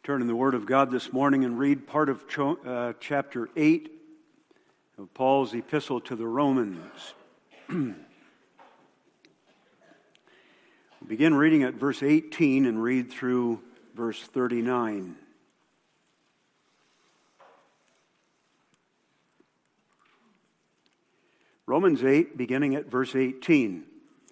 Turn in the Word of God this morning and read part of chapter 8 of Paul's epistle to the Romans. We'll begin reading at verse 18 and read through verse 39. Romans 8, beginning at verse 18.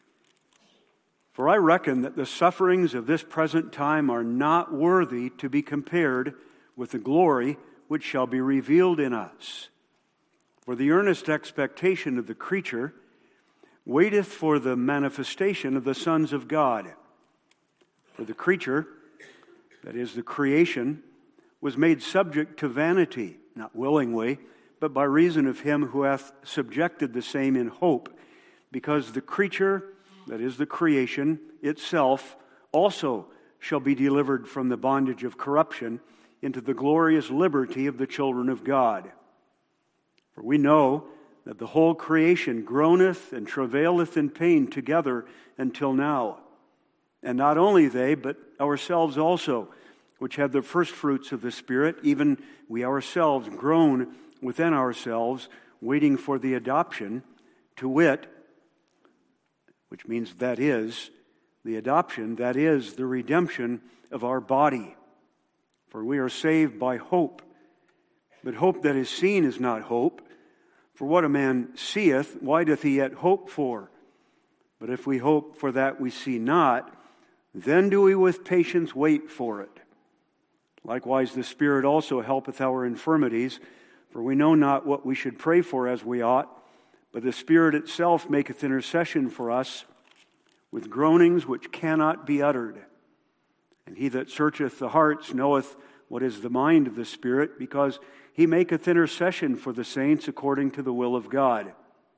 For I reckon that the sufferings of this present time are not worthy to be compared with the glory which shall be revealed in us. For the earnest expectation of the creature waiteth for the manifestation of the sons of God. For the creature, that is the creation, was made subject to vanity, not willingly, but by reason of him who hath subjected the same in hope, because the creature, that is the creation itself, also shall be delivered from the bondage of corruption into the glorious liberty of the children of God. For we know that the whole creation groaneth and travaileth in pain together until now. And not only they, but ourselves also, which have the first fruits of the Spirit, even we ourselves groan within ourselves, waiting for the adoption, to wit, which means that is, the adoption, that is, the redemption of our body. For we are saved by hope. But hope that is seen is not hope. For what a man seeth, why doth he yet hope for? But if we hope for that we see not, then do we with patience wait for it. Likewise the Spirit also helpeth our infirmities, for we know not what we should pray for as we ought, but the Spirit itself maketh intercession for us with groanings which cannot be uttered. And he that searcheth the hearts knoweth what is the mind of the Spirit, because he maketh intercession for the saints according to the will of God.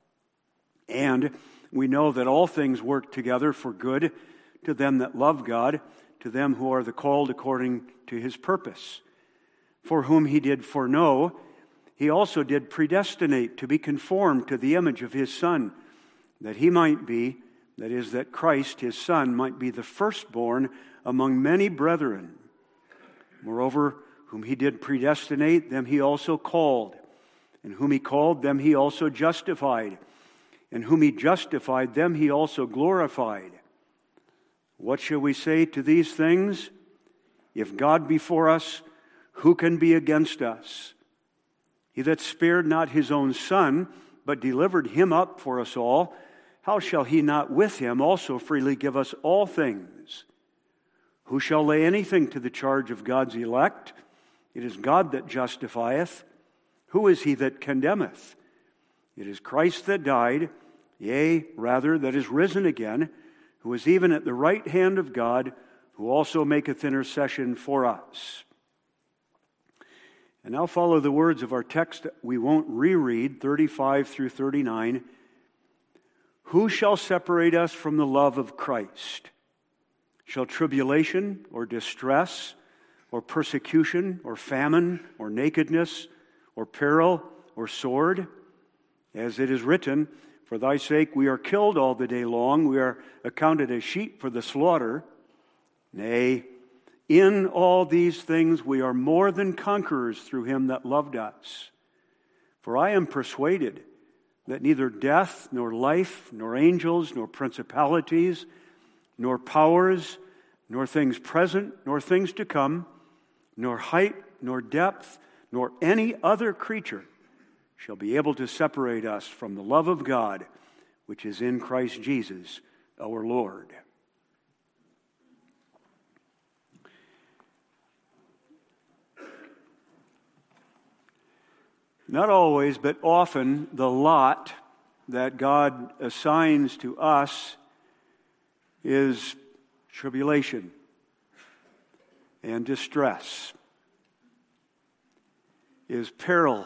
And we know that all things work together for good to them that love God, to them who are the called according to his purpose. For whom he did foreknow, he also did predestinate to be conformed to the image of his Son, that he might be, that is, that Christ, his Son, might be the firstborn among many brethren. Moreover, whom he did predestinate, them he also called. And whom he called, them he also justified. And whom he justified, them he also glorified. What shall we say to these things? If God be for us, who can be against us? He that spared not his own Son, but delivered him up for us all, how shall he not with him also freely give us all things? Who shall lay anything to the charge of God's elect? It is God that justifieth. Who is he that condemneth? It is Christ that died, yea, rather, that is risen again, who is even at the right hand of God, who also maketh intercession for us. And now follow the words of our text. We won't reread 35 through 39. Who shall separate us from the love of Christ? Shall tribulation or distress or persecution or famine or nakedness or peril or sword? As it is written, for thy sake we are killed all the day long, we are accounted as sheep for the slaughter. Nay, in all these things we are more than conquerors through him that loved us. For I am persuaded that neither death, nor life, nor angels, nor principalities, nor powers, nor things present, nor things to come, nor height, nor depth, nor any other creature shall be able to separate us from the love of God, which is in Christ Jesus our Lord. Not always, but often, the lot that God assigns to us is tribulation and distress, is peril,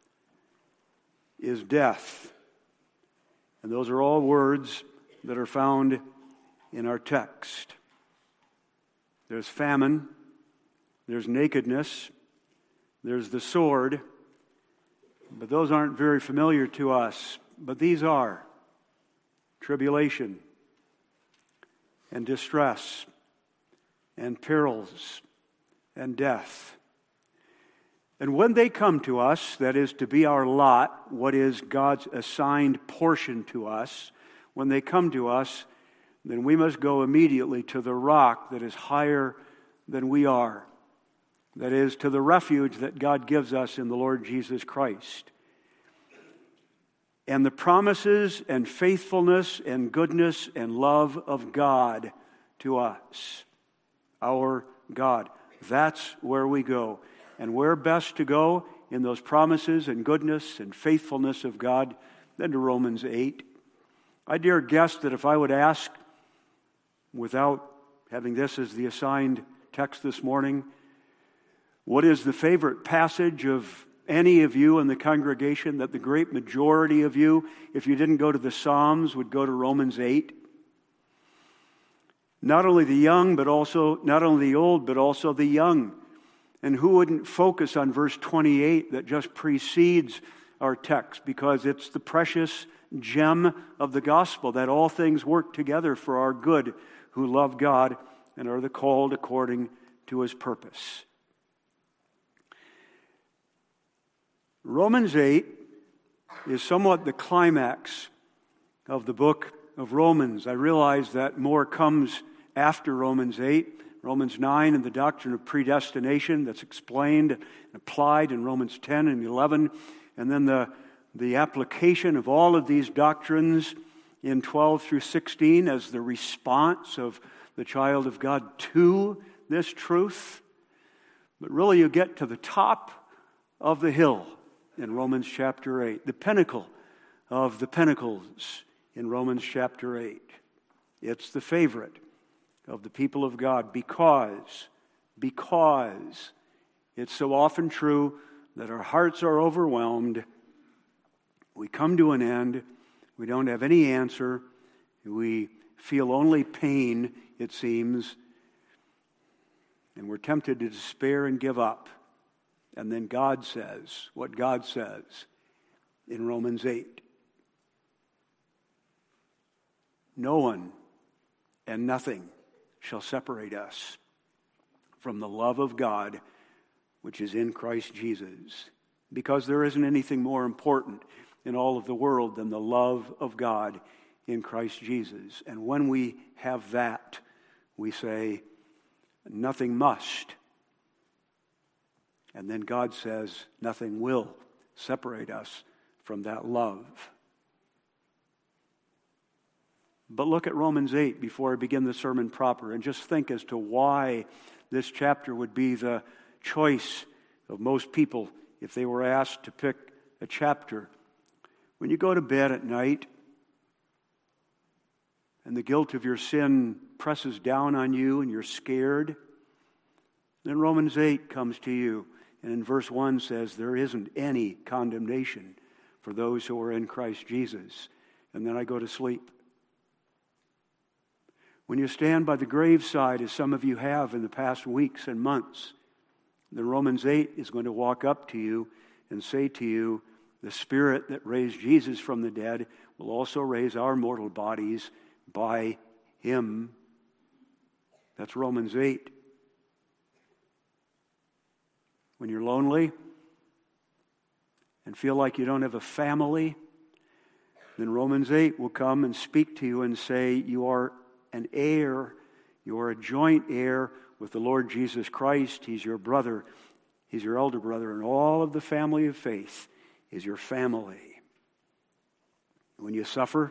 is death. And those are all words that are found in our text. There's famine, there's nakedness, there's the sword. But those aren't very familiar to us. But these are tribulation and distress and perils and death. And when they come to us, that is to be our lot, what is God's assigned portion to us, when they come to us, then we must go immediately to the rock that is higher than we are. That is, to the refuge that God gives us in the Lord Jesus Christ. And the promises and faithfulness and goodness and love of God to us. Our God. That's where we go. And where best to go in those promises and goodness and faithfulness of God than to Romans 8. I dare guess that if I would ask, without having this as the assigned text this morning, what is the favorite passage of any of you in the congregation, that the great majority of you, if you didn't go to the Psalms, would go to Romans 8? Not only the young, but also, not only the old, but also the young. And who wouldn't focus on verse 28 that just precedes our text, because it's the precious gem of the gospel, that all things work together for our good who love God and are the called according to His purpose. Romans 8 is somewhat the climax of the book of Romans. I realize that more comes after Romans 8. Romans 9 and the doctrine of predestination that's explained and applied in Romans 10 and 11. And then the application of all of these doctrines in 12 through 16 as the response of the child of God to this truth. But really you get to the top of the hill in Romans chapter 8, the pinnacle of the pinnacles in Romans chapter 8. It's the favorite of the people of God because it's so often true that our hearts are overwhelmed. We come to an end. We don't have any answer. We feel only pain, it seems. And we're tempted to despair and give up. And then God says what God says in Romans 8. No one and nothing shall separate us from the love of God which is in Christ Jesus. Because there isn't anything more important in all of the world than the love of God in Christ Jesus. And when we have that, we say, nothing must. And then God says, nothing will separate us from that love. But look at Romans 8 before I begin the sermon proper, and just think as to why this chapter would be the choice of most people if they were asked to pick a chapter. When you go to bed at night and the guilt of your sin presses down on you and you're scared, then Romans 8 comes to you. And in verse 1 says, there isn't any condemnation for those who are in Christ Jesus. And then I go to sleep. When you stand by the graveside, as some of you have in the past weeks and months, then Romans 8 is going to walk up to you and say to you, the Spirit that raised Jesus from the dead will also raise our mortal bodies by Him. That's Romans 8. When you're lonely and feel like you don't have a family, then Romans 8 will come and speak to you and say, you are an heir, you are a joint heir with the Lord Jesus Christ. He's your brother, He's your elder brother, and all of the family of faith is your family. When you suffer,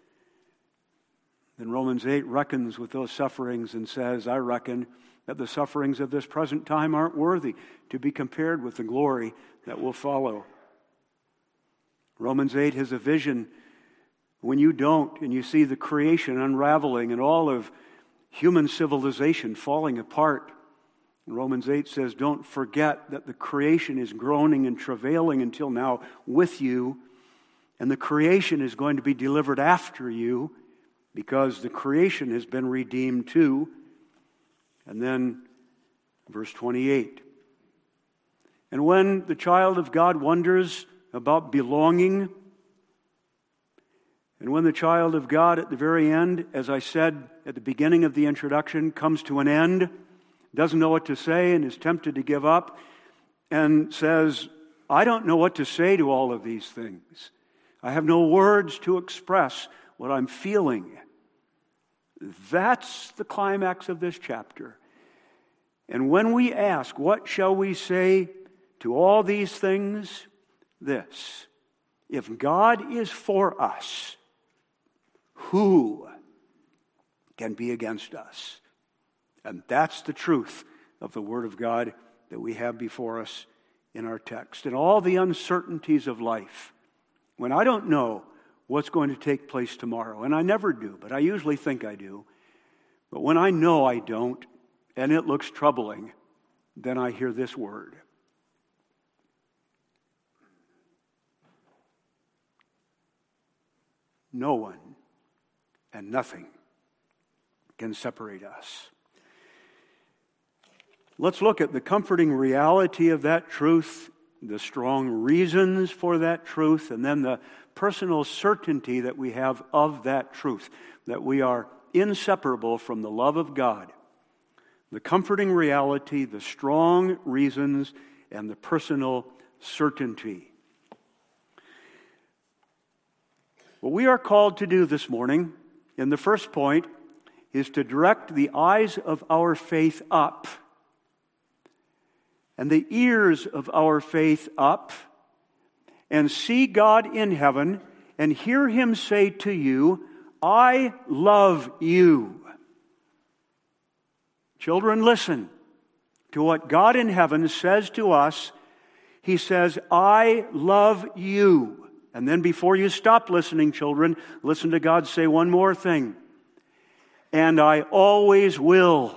then Romans 8 reckons with those sufferings and says, I reckon that the sufferings of this present time aren't worthy to be compared with the glory that will follow. Romans 8 has a vision when you don't, and you see the creation unraveling and all of human civilization falling apart. And Romans 8 says, don't forget that the creation is groaning and travailing until now with you, and the creation is going to be delivered after you, because the creation has been redeemed too. And then verse 28. And when the child of God wonders about belonging, and when the child of God at the very end, as I said at the beginning of the introduction, comes to an end, doesn't know what to say and is tempted to give up and says, I don't know what to say to all of these things. I have no words to express what I'm feeling. That's the climax of this chapter. And when we ask, what shall we say to all these things? This: if God is for us, who can be against us? And that's the truth of the Word of God that we have before us in our text. And all the uncertainties of life, when I don't know what's going to take place tomorrow, and I never do, but I usually think I do, but when I know I don't, and it looks troubling, then I hear this word: no one and nothing can separate us. Let's look at the comforting reality of that truth, the strong reasons for that truth, and then the personal certainty that we have of that truth, that we are inseparable from the love of God. The comforting reality, the strong reasons, and the personal certainty. What we are called to do this morning, in the first point, is to direct the eyes of our faith up and the ears of our faith up, and see God in heaven and hear Him say to you, I love you. Children, listen to what God in heaven says to us. He says, I love you. And then before you stop listening, children, listen to God say one more thing. And I always will.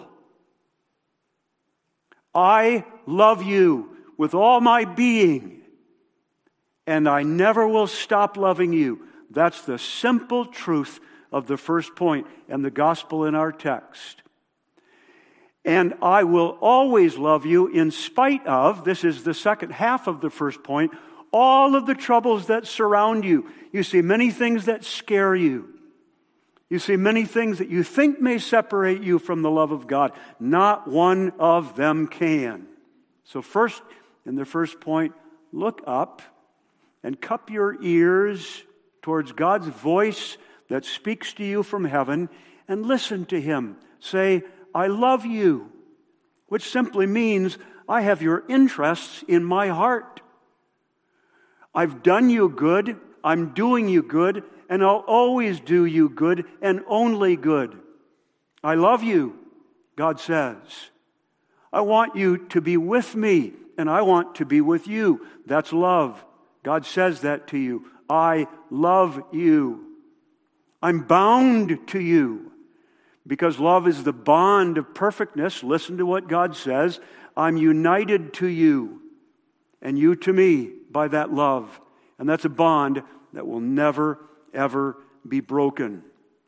I love you with all my being, and I never will stop loving you. That's the simple truth of the first point and the gospel in our text. And I will always love you in spite of, this is the second half of the first point, all of the troubles that surround you. You see many things that scare you. You see many things that you think may separate you from the love of God. Not one of them can. So first, in the first point, look up and cup your ears towards God's voice that speaks to you from heaven and listen to Him. Say, I love you, which simply means I have your interests in my heart. I've done you good, I'm doing you good, and I'll always do you good and only good. I love you, God says. I want you to be with me, and I want to be with you. That's love. God says that to you. I love you. I'm bound to you, because love is the bond of perfectness. Listen to what God says. I'm united to you, and you to me by that love. And that's a bond that will never ever be broken.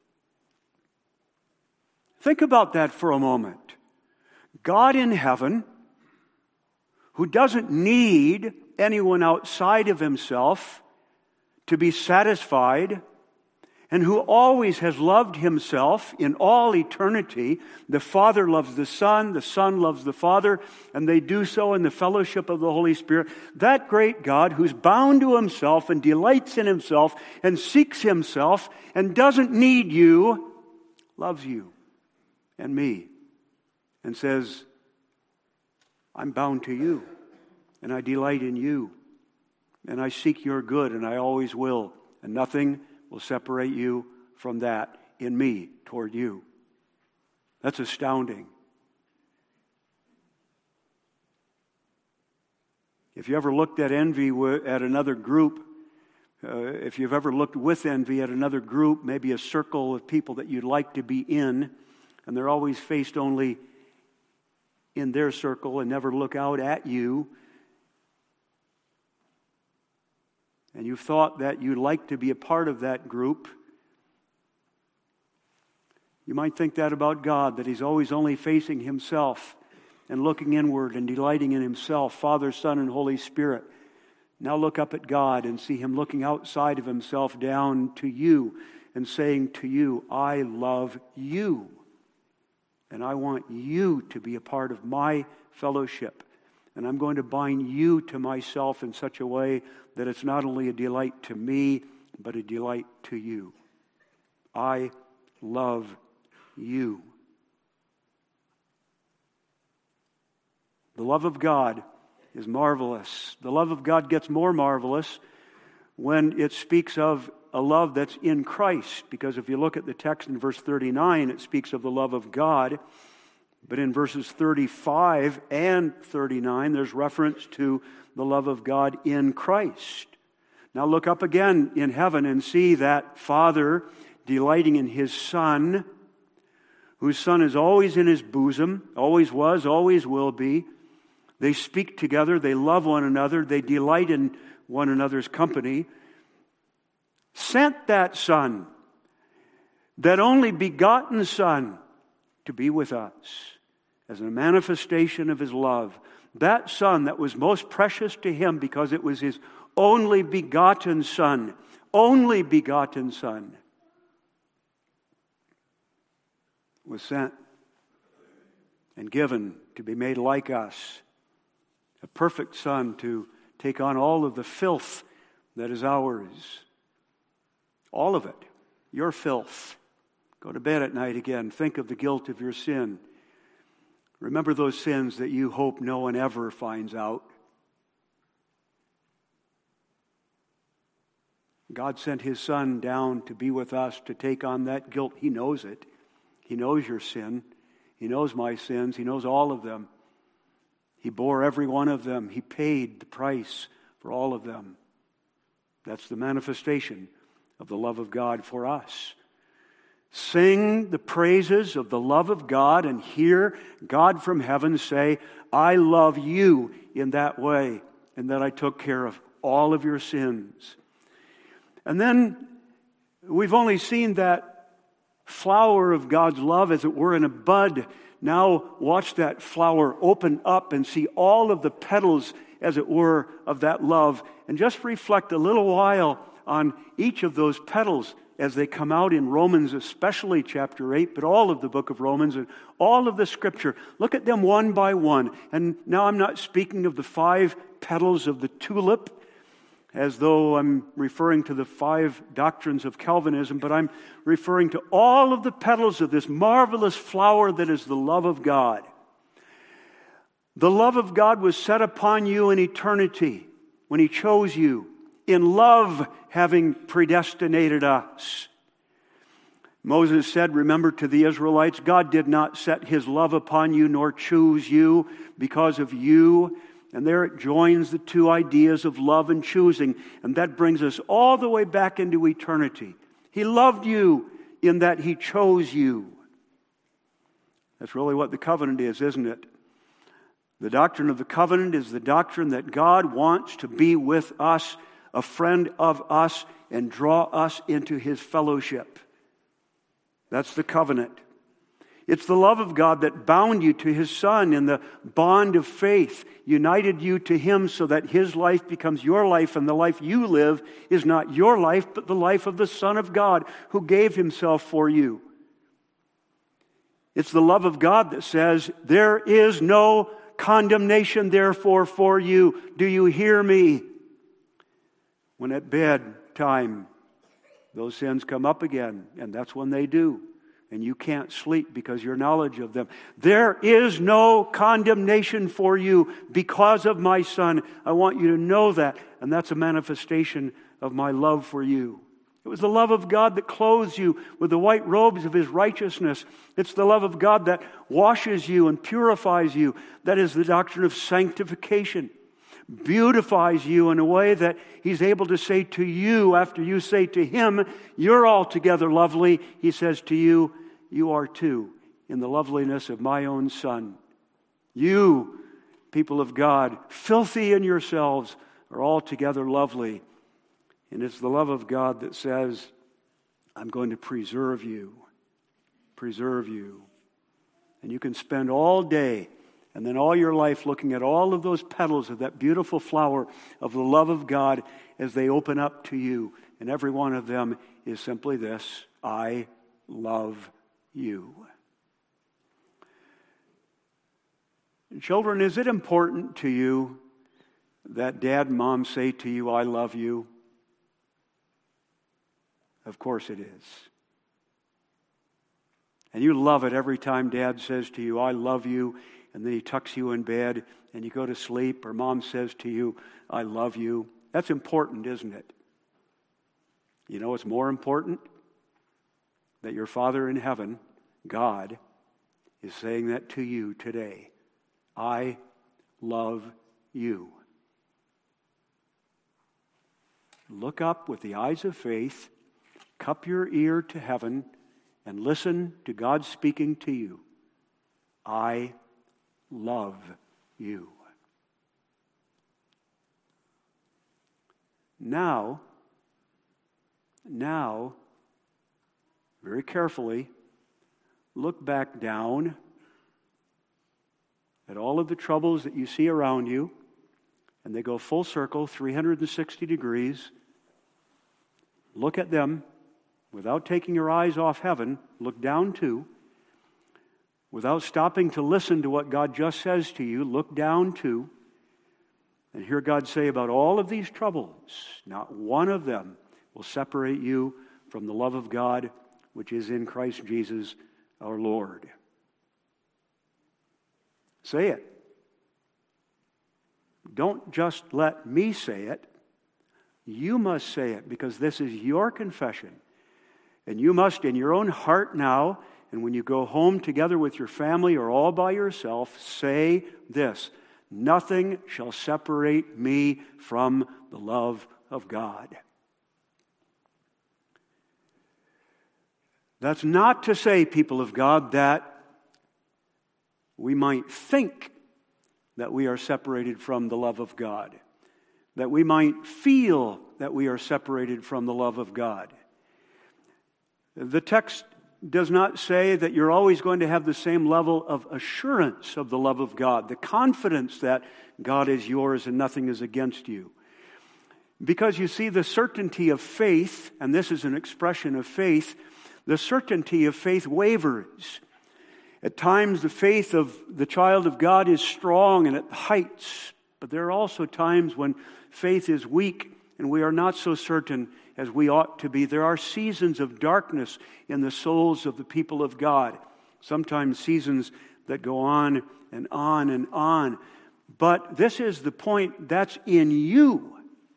Think about that for a moment. God in heaven, who doesn't need anyone outside of Himself to be satisfied, and who always has loved Himself in all eternity. The Father loves the Son loves the Father, and they do so in the fellowship of the Holy Spirit. That great God, who's bound to Himself and delights in Himself and seeks Himself and doesn't need you, loves you and me and says, I'm bound to you, and I delight in you, and I seek your good, and I always will, and nothing will separate you from that in me toward you. That's astounding. If you ever looked at envy at another group, if you've ever looked with envy at another group, maybe a circle of people that you'd like to be in, and they're always faced only in their circle and never look out at you, and you've thought that you'd like to be a part of that group, you might think that about God, that He's always only facing Himself and looking inward and delighting in Himself, Father, Son, and Holy Spirit. Now look up at God and see Him looking outside of Himself down to you and saying to you, I love you. And I want you to be a part of my fellowship. And I'm going to bind you to myself in such a way that it's not only a delight to me, but a delight to you. I love you. The love of God is marvelous. The love of God gets more marvelous when it speaks of a love that's in Christ. Because if you look at the text in verse 39, it speaks of the love of God. But in verses 35 and 39, there's reference to the love of God in Christ. Now look up again in heaven and see that Father delighting in His Son, whose Son is always in His bosom, always was, always will be. They speak together, they love one another, they delight in one another's company. Sent that Son, that only begotten Son, to be with us as a manifestation of His love. That Son that was most precious to Him because it was His only begotten Son, was sent and given to be made like us. A perfect Son to take on all of the filth that is ours. All of it. Your filth. Go to bed at night again. Think of the guilt of your sin. Remember those sins that you hope no one ever finds out. God sent His Son down to be with us, to take on that guilt. He knows it. He knows your sin. He knows my sins. He knows all of them. He bore every one of them. He paid the price for all of them. That's the manifestation of the love of God for us. Sing the praises of the love of God and hear God from heaven say, I love you in that way, and that I took care of all of your sins. And then we've only seen that flower of God's love, as it were, in a bud. Now watch that flower open up and see all of the petals, as it were, of that love. And just reflect a little while on each of those petals as they come out in Romans, especially chapter 8, but all of the book of Romans and all of the Scripture. Look at them one by one. And now I'm not speaking of the 5 petals of the tulip, as though I'm referring to the 5 doctrines of Calvinism, but I'm referring to all of the petals of this marvelous flower that is the love of God. The love of God was set upon you in eternity when He chose you, in love having predestinated us. Moses said, remember, to the Israelites, God did not set His love upon you nor choose you because of you. And there it joins the two ideas of love and choosing. And that brings us all the way back into eternity. He loved you in that He chose you. That's really what the covenant is, isn't it? The doctrine of the covenant is the doctrine that God wants to be with us, a friend of us, and draw us into His fellowship. That's the covenant. It's the love of God that bound you to His Son in the bond of faith, united you to Him so that His life becomes your life, and the life you live is not your life, but the life of the Son of God who gave Himself for you. It's the love of God that says, there is no condemnation therefore for you. Do you hear me? When at bedtime, those sins come up again, and that's when they do. And you can't sleep because your knowledge of them. There is no condemnation for you because of my Son. I want you to know that. And that's a manifestation of my love for you. It was the love of God that clothes you with the white robes of His righteousness. It's the love of God that washes you and purifies you. That is the doctrine of sanctification. Beautifies you in a way that He's able to say to you, after you say to Him, you're altogether lovely, He says to you, you are too, in the loveliness of my own Son. You, people of God, filthy in yourselves, are altogether lovely. And it's the love of God that says, I'm going to preserve you. Preserve you. And you can spend all day and then all your life looking at all of those petals of that beautiful flower of the love of God as they open up to you. And every one of them is simply this: I love you. Children, is it important to you that dad and mom say to you, I love you? Of course it is. And you love it every time dad says to you, I love you, and then he tucks you in bed and you go to sleep, or mom says to you, I love you. That's important, isn't it? You know what's more important? That your Father in heaven, God, is saying that to you today. I love you. Look up with the eyes of faith, cup your ear to heaven, and listen to God speaking to you. I love you. Now, very carefully, look back down at all of the troubles that you see around you, and they go full circle, 360 degrees. Look at them without taking your eyes off heaven. Look down too. Without stopping to listen to what God just says to you, look down too. And hear God say about all of these troubles, not one of them will separate you from the love of God, which is in Christ Jesus our Lord. Say it. Don't just let me say it. You must say it, because this is your confession. And you must, in your own heart now, and when you go home together with your family or all by yourself, say this: nothing shall separate me from the love of God. That's not to say, people of God, that we might think that we are separated from the love of God, that we might feel that we are separated from the love of God. The text does not say that you're always going to have the same level of assurance of the love of God, the confidence that God is yours and nothing is against you. Because you see, the certainty of faith, and this is an expression of faith, the certainty of faith wavers. At times, the faith of the child of God is strong and at heights, but there are also times when faith is weak and we are not so certain as we ought to be. There are seasons of darkness in the souls of the people of God, sometimes seasons that go on and on and on. But this is the point: that's in you,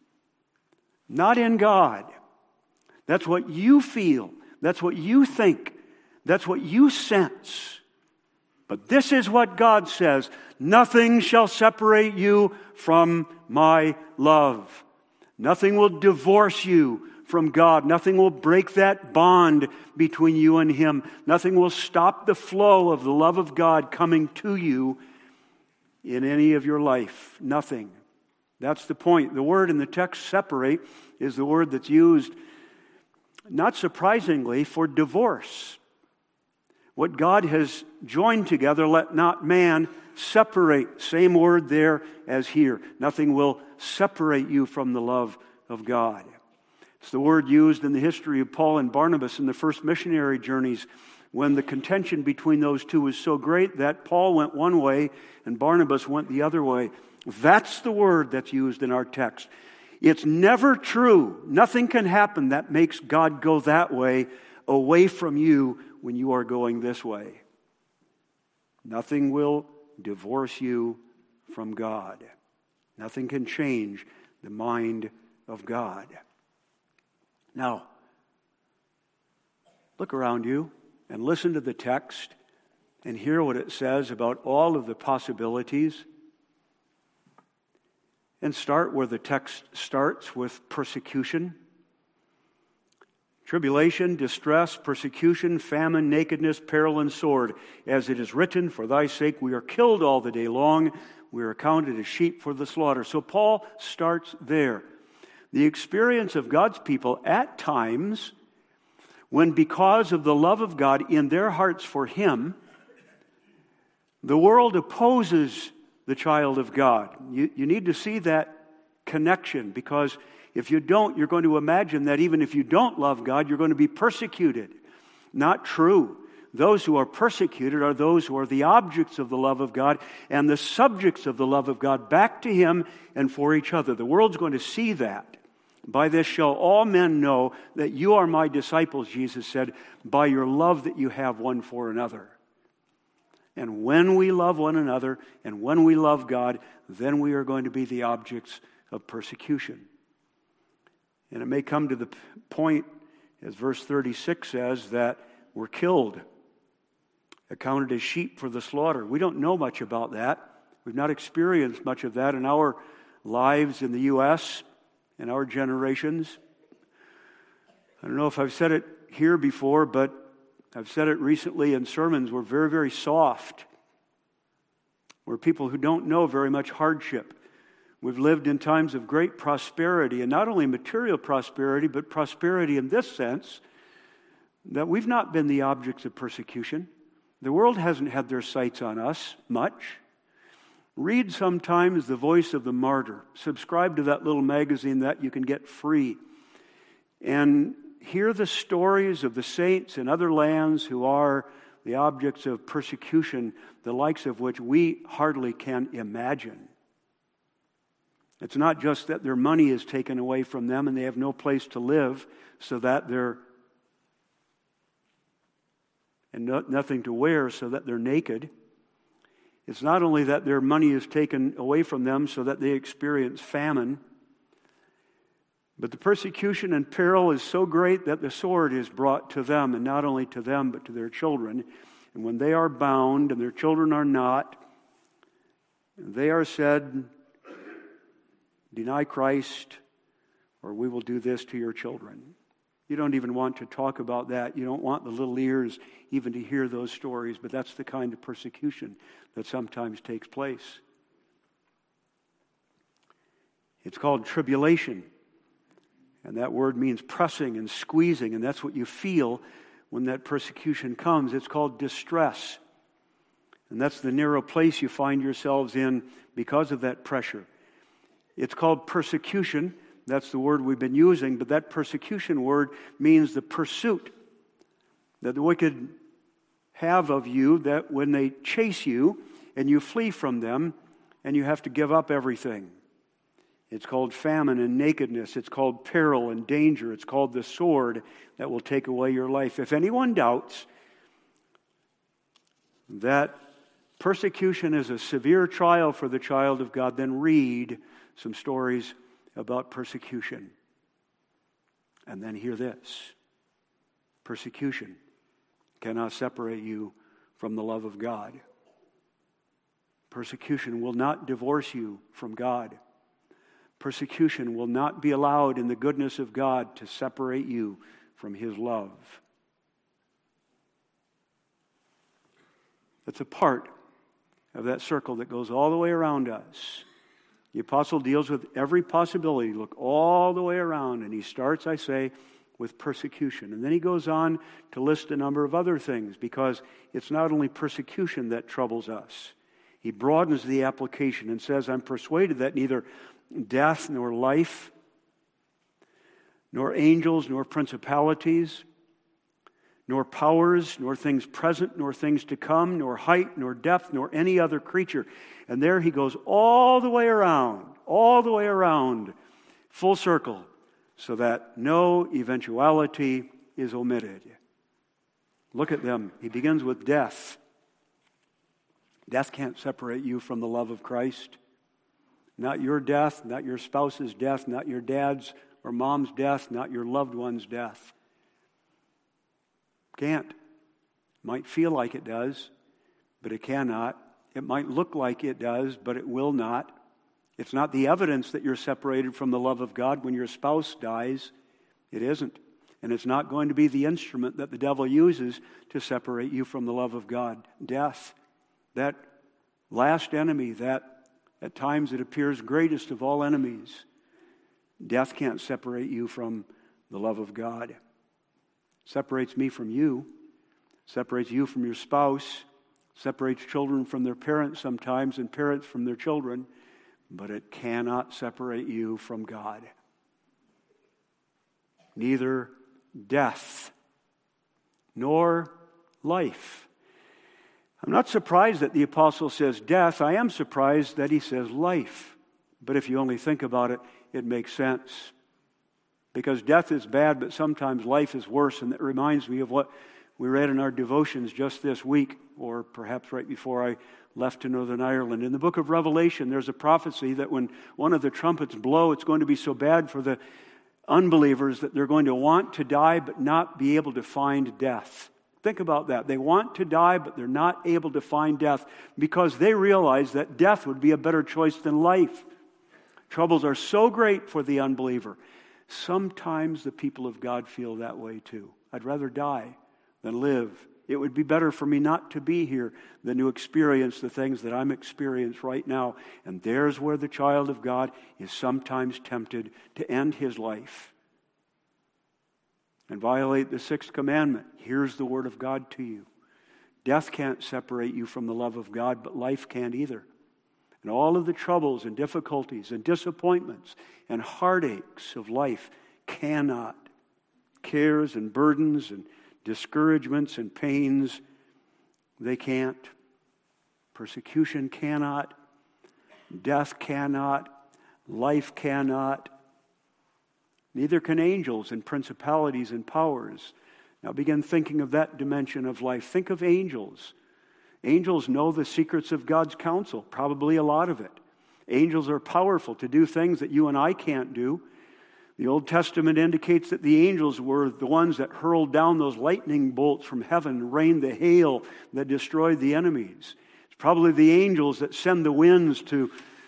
not in God. That's what you feel. That's what you think. That's what you sense. But this is what God says: nothing shall separate you from my love. Nothing will divorce you from God. Nothing will break that bond between you and Him. Nothing will stop the flow of the love of God coming to you in any of your life. Nothing. That's the point. The word in the text, separate, is the word that's used, not surprisingly, for divorce. What God has joined together, let not man separate. Same word there as here. Nothing will separate you from the love of God. It's the word used in the history of Paul and Barnabas in the first missionary journeys, when the contention between those two was so great that Paul went one way and Barnabas went the other way. That's the word that's used in our text. It's never true. Nothing can happen that makes God go that way, away from you, when you are going this way. Nothing will divorce you from God. Nothing can change the mind of God. Now, look around you and listen to the text and hear what it says about all of the possibilities. And start where the text starts, with persecution. Tribulation, distress, persecution, famine, nakedness, peril, and sword. As it is written, for thy sake we are killed all the day long. We are accounted as sheep for the slaughter. So Paul starts there. The experience of God's people at times when, because of the love of God in their hearts for Him, the world opposes the child of God. You need to see that connection, because if you don't, you're going to imagine that even if you don't love God, you're going to be persecuted. Not true. those who are persecuted are those who are the objects of the love of God and the subjects of the love of God back to Him and for each other. The world's going to see that. By this shall all men know that you are my disciples, Jesus said, by your love that you have one for another. And when we love one another and when we love God, then we are going to be the objects of persecution. And it may come to the point, as verse 36 says, that we're killed, accounted as sheep for the slaughter. We don't know much about that. We've not experienced much of that in our lives in the U.S., in our generations. I don't know if I've said it here before, but I've said it recently in sermons. We're very, very soft. We're people who don't know very much hardship. We've lived in times of great prosperity, and not only material prosperity, but prosperity in this sense, that we've not been the objects of persecution. The world hasn't had their sights on us much. Read sometimes The Voice of the Martyr. Subscribe to that little magazine that you can get free. And hear the stories of the saints in other lands who are the objects of persecution, the likes of which we hardly can imagine. It's not just that their money is taken away from them and they have no place to live, so that they're nothing to wear, so that they're naked. It's not only that their money is taken away from them so that they experience famine, but the persecution and peril is so great that the sword is brought to them, and not only to them, but to their children. And when they are bound and their children are not, they are said, deny Christ, or we will do this to your children. You don't even want to talk about that. You don't want the little ears even to hear those stories, but that's the kind of persecution that sometimes takes place. It's called tribulation. And that word means pressing and squeezing, and that's what you feel when that persecution comes. It's called distress. And that's the narrow place you find yourselves in because of that pressure. It's called persecution. That's the word we've been using, but that persecution word means the pursuit that the wicked have of you, that when they chase you and you flee from them and you have to give up everything. It's called famine and nakedness. It's called peril and danger. It's called the sword that will take away your life. If anyone doubts that persecution is a severe trial for the child of God, then read some stories about persecution. And then hear this. Persecution cannot separate you from the love of God. Persecution will not divorce you from God. Persecution will not be allowed in the goodness of God to separate you from His love. It's a part of that circle that goes all the way around us. The apostle deals with every possibility. Look all the way around, and he starts, I say, with persecution. And then he goes on to list a number of other things, because it's not only persecution that troubles us. He broadens the application and says, I'm persuaded that neither death nor life, nor angels, nor principalities, nor powers, nor things present, nor things to come, nor height, nor depth, nor any other creature. And there he goes all the way around, full circle, so that no eventuality is omitted. Look at them. He begins with death. Death can't separate you from the love of Christ. Not your death, not your spouse's death, not your dad's or mom's death, not your loved one's death. Can't. Might feel like it does, but it cannot. It might look like it does, but it will not. It's not the evidence that you're separated from the love of God when your spouse dies. It isn't. And it's not going to be the instrument that the devil uses to separate you from the love of God. Death. That last enemy, that at times it appears greatest of all enemies. Death can't separate you from the love of God. Separates me from you. Separates you from your spouse. Separates children from their parents sometimes, and parents from their children. But it cannot separate you from God. Neither death, nor life. I'm not surprised that the apostle says death. I am surprised that he says life. But if you only think about it, it makes sense. Because death is bad, but sometimes life is worse. And that reminds me of what we read in our devotions just this week, or perhaps right before I left to Northern Ireland. In the book of Revelation, there's a prophecy that when one of the trumpets blow, it's going to be so bad for the unbelievers that they're going to want to die but not be able to find death. Think about that. They want to die, but they're not able to find death because they realize that death would be a better choice than life. Troubles are so great for the unbeliever. Sometimes the people of God feel that way too. I'd rather die than live. It would be better for me not to be here than to experience the things that I'm experiencing right now. And there's where the child of God is sometimes tempted to end his life and violate the sixth commandment. Here's the word of God to you. Death can't separate you from the love of God, but life can't either. And all of the troubles and difficulties and disappointments and heartaches of life cannot. Cares and burdens and discouragements and pains, they can't. Persecution cannot. Death cannot. Life cannot. Neither can angels and principalities and powers. Now begin thinking of that dimension of life. Think of angels. Angels know the secrets of God's counsel, probably a lot of it. Angels are powerful to do things that you and I can't do. The Old Testament indicates that the angels were the ones that hurled down those lightning bolts from heaven and rained the hail that destroyed the enemies. It's probably the angels that send the winds to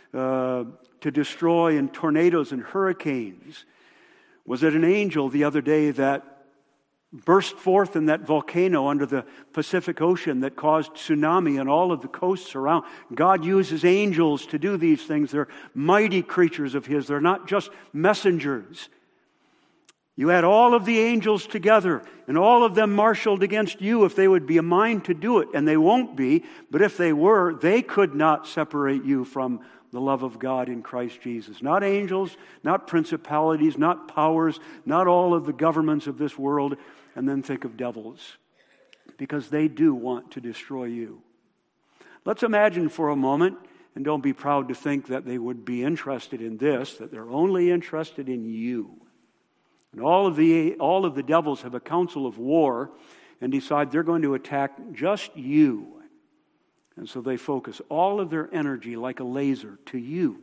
destroy in tornadoes and hurricanes. Was it an angel the other day that burst forth in that volcano under the Pacific Ocean that caused tsunami on all of the coasts around? God uses angels to do these things. They're mighty creatures of His. They're not just messengers. You add all of the angels together, and all of them marshaled against you if they would be a mind to do it, and they won't be, but if they were, they could not separate you from the love of God in Christ Jesus. Not angels, not principalities, not powers, not all of the governments of this world. And then think of devils, because they do want to destroy you. Let's imagine for a moment, and don't be proud to think that they would be interested in this, that they're only interested in you. And all of the devils have a council of war and decide they're going to attack just you. And so they focus all of their energy like a laser to you.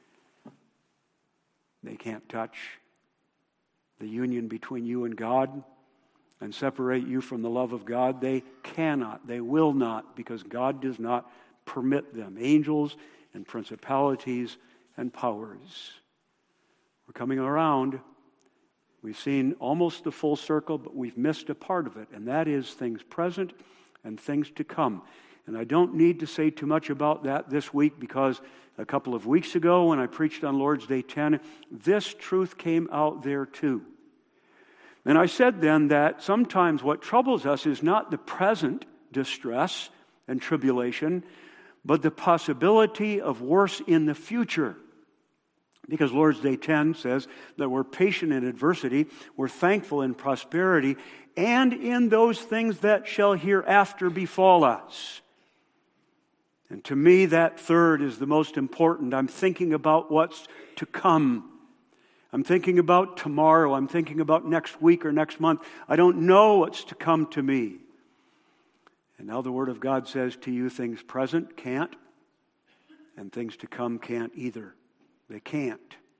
They can't touch the union between you and God and separate you from the love of God. They cannot, they will not, because God does not permit them. Angels and principalities and powers. We're coming around. We've seen almost the full circle, but we've missed a part of it, and that is things present and things to come. And I don't need to say too much about that this week, because a couple of weeks ago when I preached on Lord's Day 10, this truth came out there too. And I said then that sometimes what troubles us is not the present distress and tribulation, but the possibility of worse in the future. Because Lord's Day 10 says that we're patient in adversity, we're thankful in prosperity, and in those things that shall hereafter befall us. And to me, that third is the most important. I'm thinking about what's to come. I'm thinking about tomorrow. I'm thinking about next week or next month. I don't know what's to come to me. And now the Word of God says to you, things present can't, and things to come can't either. They can't.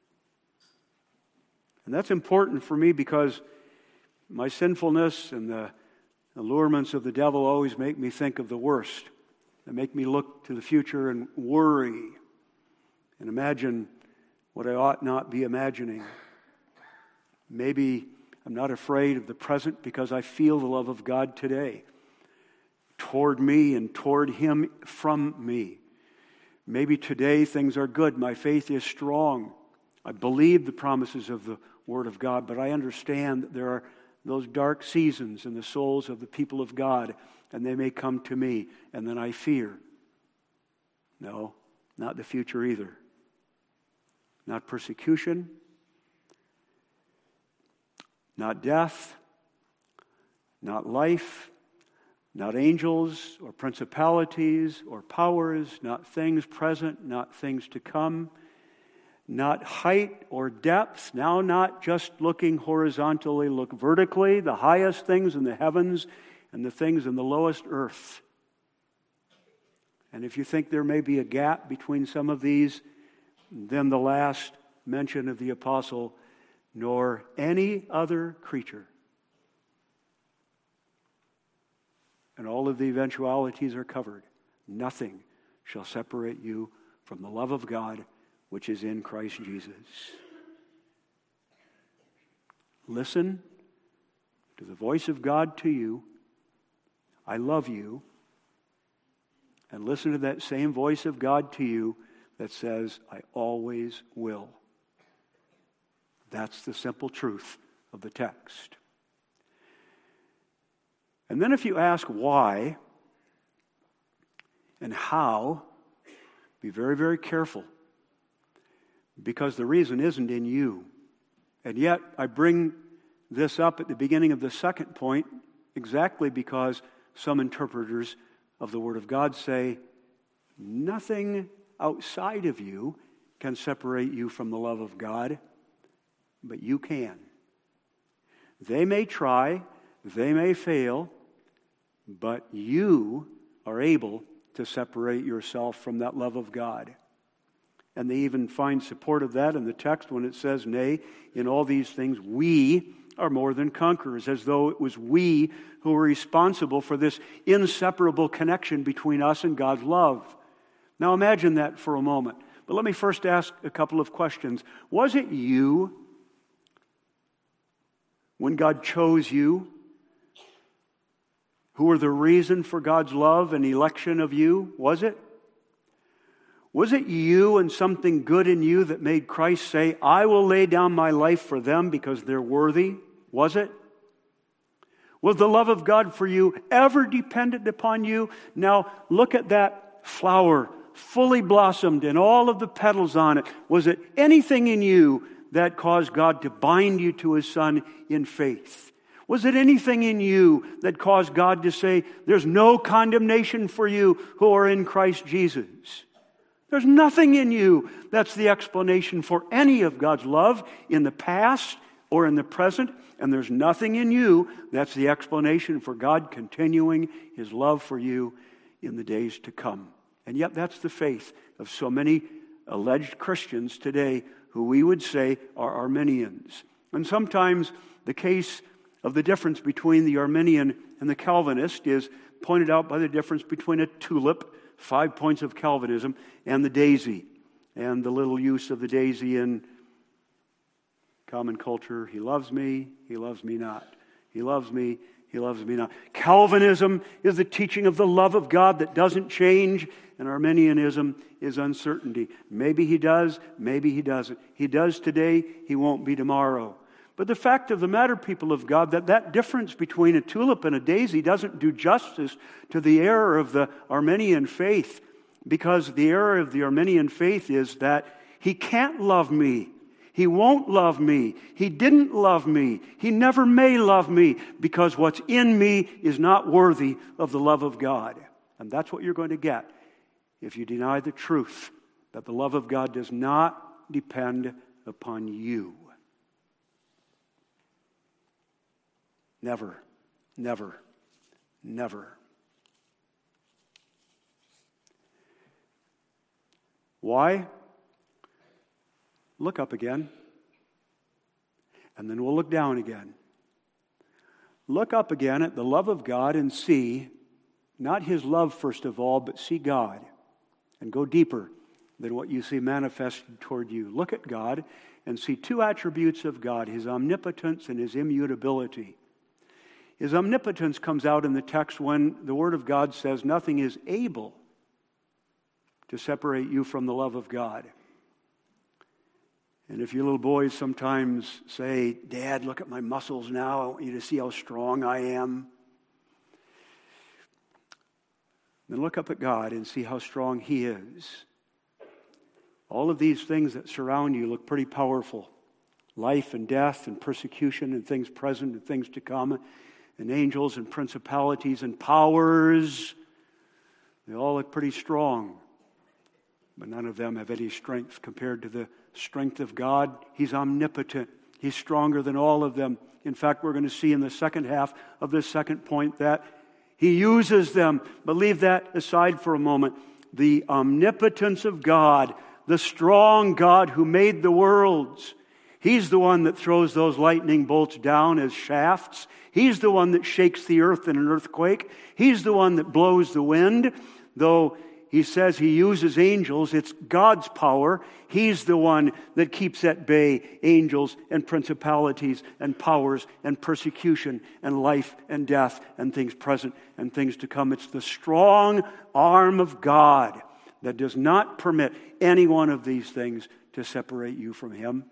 And that's important for me because my sinfulness and the allurements of the devil always make me think of the worst. They make me look to the future and worry and imagine what I ought not be imagining. Maybe I'm not afraid of the present because I feel the love of God today toward me and toward Him from me. Maybe today things are good. My faith is strong. I believe the promises of the Word of God, but I understand that there are those dark seasons in the souls of the people of God, and they may come to me, and then I fear. No, not the future either. Not persecution, not death, not life, Not angels or principalities or powers, not things present, not things to come, not height or depth. Now not just looking horizontally, look vertically, the highest things in the heavens and the things in the lowest earth. And if you think there may be a gap between some of these, then the last mention of the apostle, nor any other creature. And all of the eventualities are covered. Nothing shall separate you from the love of God which is in Christ Jesus. Listen to the voice of God to you. I love you. And listen to that same voice of God to you that says, I always will. That's the simple truth of the text. And then if you ask why and how, be very, very careful. Because the reason isn't in you. And yet, I bring this up at the beginning of the second point exactly because some interpreters of the Word of God say, nothing outside of you can separate you from the love of God, but you can. They may try, they may fail, but you are able to separate yourself from that love of God. And they even find support of that in the text when it says, nay, in all these things we are more than conquerors, as though it was we who were responsible for this inseparable connection between us and God's love. Now imagine that for a moment. But let me first ask a couple of questions. Was it you, when God chose you, who were the reason for God's love and election of you? Was it? Was it you and something good in you that made Christ say, I will lay down my life for them because they're worthy? Was it? Was the love of God for you ever dependent upon you? Now look at that flower, fully blossomed and all of the petals on it. Was it anything in you that caused God to bind you to His Son in faith? Was it anything in you that caused God to say, there's no condemnation for you who are in Christ Jesus? There's nothing in you that's the explanation for any of God's love in the past or in the present, and there's nothing in you that's the explanation for God continuing His love for you in the days to come. And yet that's the faith of so many alleged Christians today who we would say are Arminians. And sometimes the case of the difference between the Arminian and the Calvinist is pointed out by the difference between a tulip, 5 points of Calvinism, and the daisy, and the little use of the daisy in common culture. He loves me not. He loves me not. Calvinism is the teaching of the love of God that doesn't change, and Arminianism is uncertainty. Maybe He does, maybe He doesn't. He does today, He won't be tomorrow. But the fact of the matter, people of God, that difference between a tulip and a daisy doesn't do justice to the error of the Arminian faith, because the error of the Arminian faith is that He can't love me. He won't love me. He didn't love me. He never may love me, because what's in me is not worthy of the love of God. And that's what you're going to get if you deny the truth that the love of God does not depend upon you. Never, never, never. Why? Look up again. And then we'll look down again. Look up again at the love of God and see, not His love first of all, but see God. And go deeper than what you see manifested toward you. Look at God and see two attributes of God, His omnipotence and His immutability. His omnipotence comes out in the text when the Word of God says nothing is able to separate you from the love of God. And if you little boys sometimes say, Dad, look at my muscles now, I want you to see how strong I am. Then look up at God and see how strong He is. All of these things that surround you look pretty powerful. Life and death and persecution and things present and things to come. and angels and principalities and powers. They all look pretty strong, but none of them have any strength compared to the strength of God. He's omnipotent. He's stronger than all of them. In fact, we're going to see in the second half of this second point that He uses them. But leave that aside for a moment. The omnipotence of God, the strong God who made the worlds. He's the one that throws those lightning bolts down as shafts. He's the one that shakes the earth in an earthquake. He's the one that blows the wind. Though He says He uses angels, it's God's power. He's the one that keeps at bay angels and principalities and powers and persecution and life and death and things present and things to come. It's the strong arm of God that does not permit any one of these things to separate you from Him.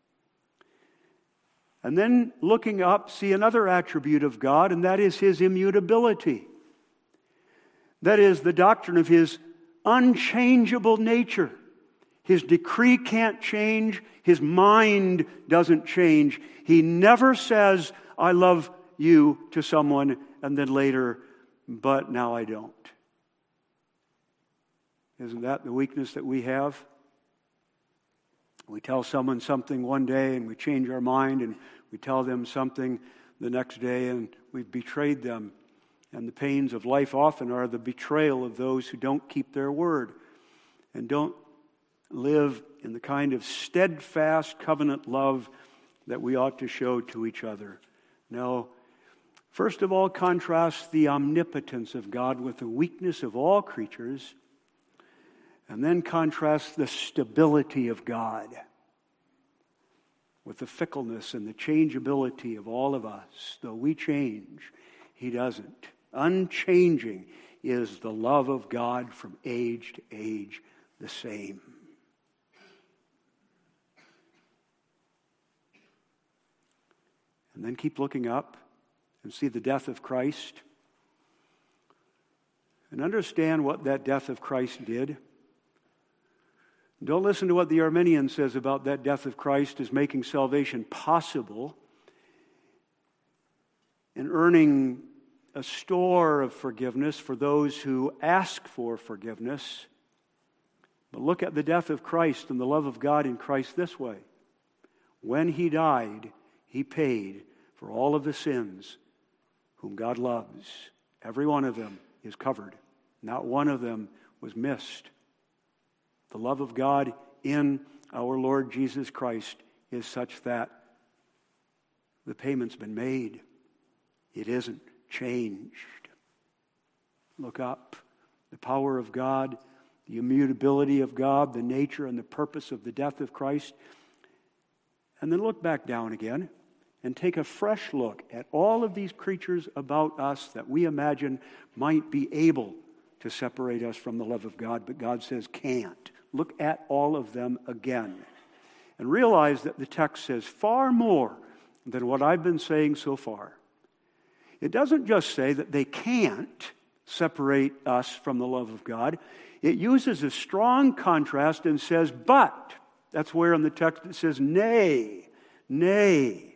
And then looking up, see another attribute of God, and that is His immutability. That is the doctrine of His unchangeable nature. His decree can't change. His mind doesn't change. He never says, I love you to someone, and then later, but now I don't. Isn't that the weakness that we have? We tell someone something one day and we change our mind, and we tell them something the next day and we've betrayed them. And the pains of life often are the betrayal of those who don't keep their word and don't live in the kind of steadfast covenant love that we ought to show to each other. No. First of all, contrast the omnipotence of God with the weakness of all creatures, and then contrast the stability of God with the fickleness and the changeability of all of us. Though we change, He doesn't. Unchanging is the love of God from age to age the same. And then keep looking up and see the death of Christ and understand what that death of Christ did. Don't listen to what the Arminian says about that death of Christ as making salvation possible and earning a store of forgiveness for those who ask for forgiveness. But look at the death of Christ and the love of God in Christ this way. When He died, He paid for all of the sins whom God loves. Every one of them is covered. Not one of them was missed. The love of God in our Lord Jesus Christ is such that the payment's been made. It isn't changed. Look up. The power of God, the immutability of God, the nature and the purpose of the death of Christ. And then look back down again and take a fresh look at all of these creatures about us that we imagine might be able to separate us from the love of God, but God says can't. Look at all of them again and realize that the text says far more than what I've been saying so far. It doesn't just say that they can't separate us from the love of God. It uses a strong contrast and says, but. That's where in the text it says, nay, nay.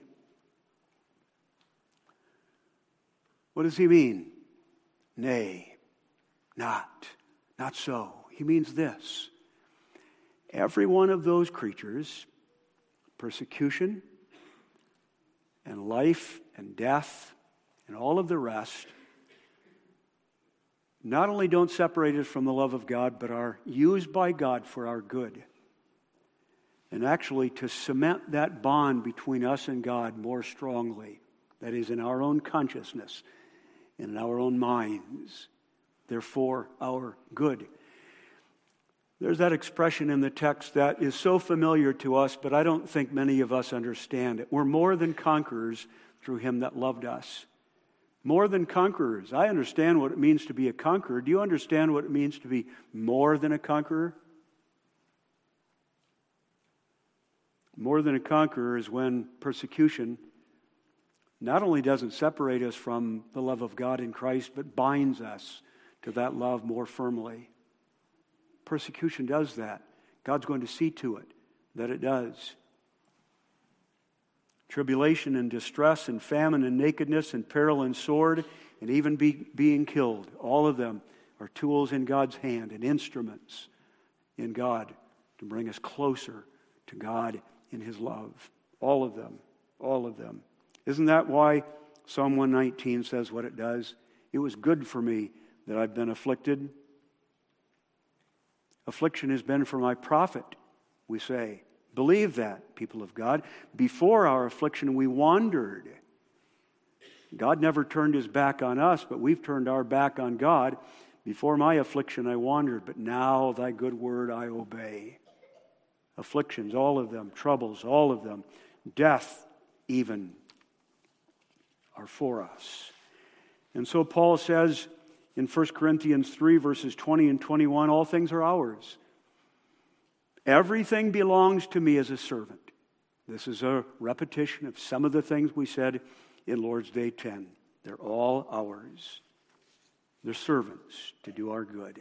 What does he mean? Nay, not so. He means this. Every one of those creatures, persecution and life and death and all of the rest, not only don't separate us from the love of God, but are used by God for our good. And actually to cement that bond between us and God more strongly. That is, in our own consciousness, in our own minds. Therefore, our good. There's that expression in the text that is so familiar to us, but I don't think many of us understand it. We're more than conquerors through Him that loved us. More than conquerors. I understand what it means to be a conqueror. Do you understand what it means to be more than a conqueror? More than a conqueror is when persecution not only doesn't separate us from the love of God in Christ, but binds us to that love more firmly. Persecution does that. God's going to see to it that it does. tribulation and distress and famine and nakedness and peril and sword and even being killed. All of them are tools in God's hand and instruments in God to bring us closer to God in His love. All of them. All of them. Isn't that why Psalm 119 says what it does? It was good for me that I've been afflicted. Affliction has been for my profit, we say. Believe that, people of God. Before our affliction, we wandered. God never turned His back on us, but we've turned our back on God. Before my affliction, I wandered, but now thy good word I obey. Afflictions, all of them. Troubles, all of them. Death, even, are for us. And so Paul says in 1 Corinthians 3, verses 20 and 21, all things are ours. Everything belongs to me as a servant. This is a repetition of some of the things we said in Lord's Day 10. They're all ours. They're servants to do our good.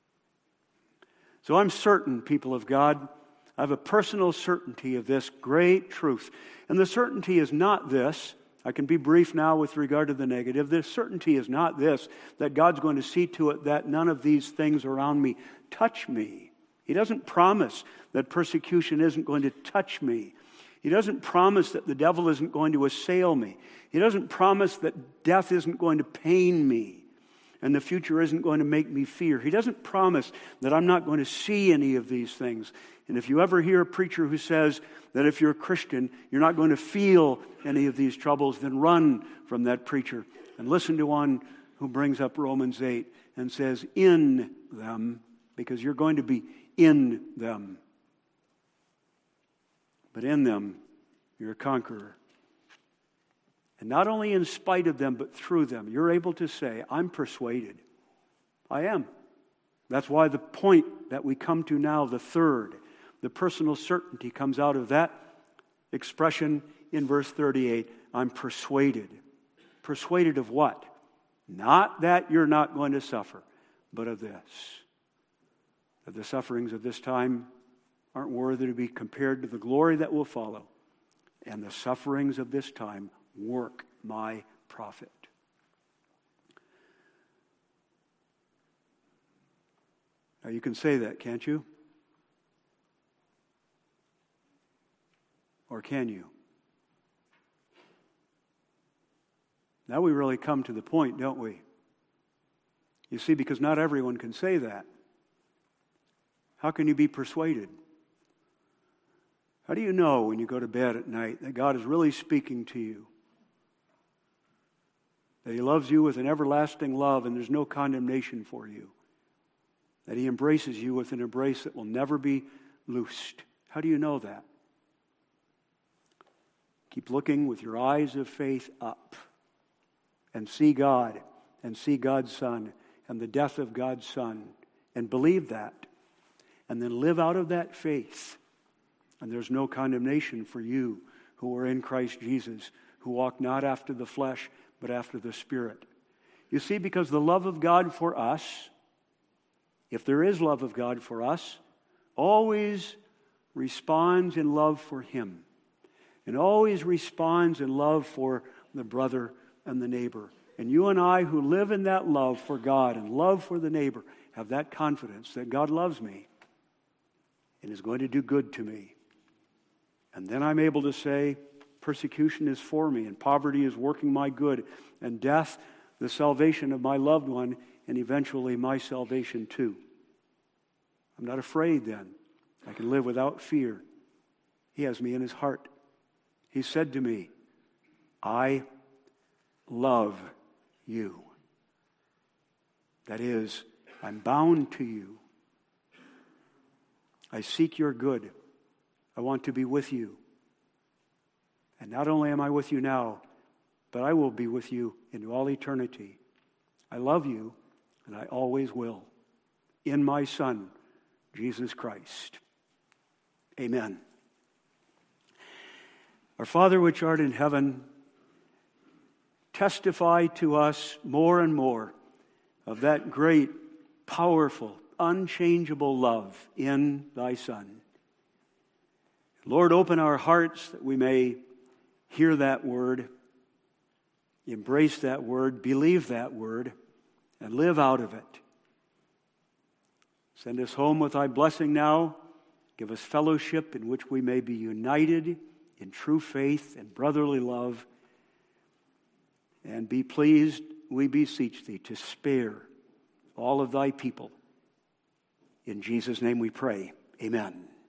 So I'm certain, people of God, I have a personal certainty of this great truth. And the certainty is not this. I can be brief now with regard to the negative. The certainty is not this, that God's going to see to it that none of these things around me touch me. He doesn't promise that persecution isn't going to touch me. He doesn't promise that the devil isn't going to assail me. He doesn't promise that death isn't going to pain me and the future isn't going to make me fear. He doesn't promise that I'm not going to see any of these things. And if you ever hear a preacher who says that if you're a Christian, you're not going to feel any of these troubles, then run from that preacher and listen to one who brings up Romans 8 and says, in them, because you're going to be in them. But in them, you're a conqueror. And not only in spite of them, but through them, you're able to say, I'm persuaded. I am. That's why the point that we come to now, the third, the personal certainty comes out of that expression in verse 38. I'm persuaded. Persuaded of what? Not that you're not going to suffer, but of this. That the sufferings of this time aren't worthy to be compared to the glory that will follow. And the sufferings of this time work my profit. Now you can say that, can't you? Or can you? Now we really come to the point, don't we? You see, because not everyone can say that. How can you be persuaded? How do you know when you go to bed at night that God is really speaking to you? That He loves you with an everlasting love and there's no condemnation for you? That He embraces you with an embrace that will never be loosed? How do you know that? Keep looking with your eyes of faith up and see God and see God's Son and the death of God's Son and believe that and then live out of that faith. And there's no condemnation for you who are in Christ Jesus, who walk not after the flesh, but after the Spirit. You see, because the love of God for us, if there is love of God for us, always responds in love for Him. And always responds in love for the brother and the neighbor. And you and I who live in that love for God and love for the neighbor have that confidence that God loves me and is going to do good to me. And then I'm able to say, persecution is for me, and poverty is working my good, and death, the salvation of my loved one, and eventually my salvation too. I'm not afraid then. I can live without fear. He has me in His heart. He said to me, I love you. That is, I'm bound to you. I seek your good. I want to be with you. And not only am I with you now, but I will be with you into all eternity. I love you, and I always will. In my Son, Jesus Christ. Amen. Our Father which art in heaven, testify to us more and more of that great, powerful, unchangeable love in thy Son. Lord, open our hearts that we may hear that word, embrace that word, believe that word, and live out of it. Send us home with thy blessing now. Give us fellowship in which we may be united in true faith and brotherly love. And be pleased, we beseech thee, to spare all of thy people. In Jesus' name we pray. Amen.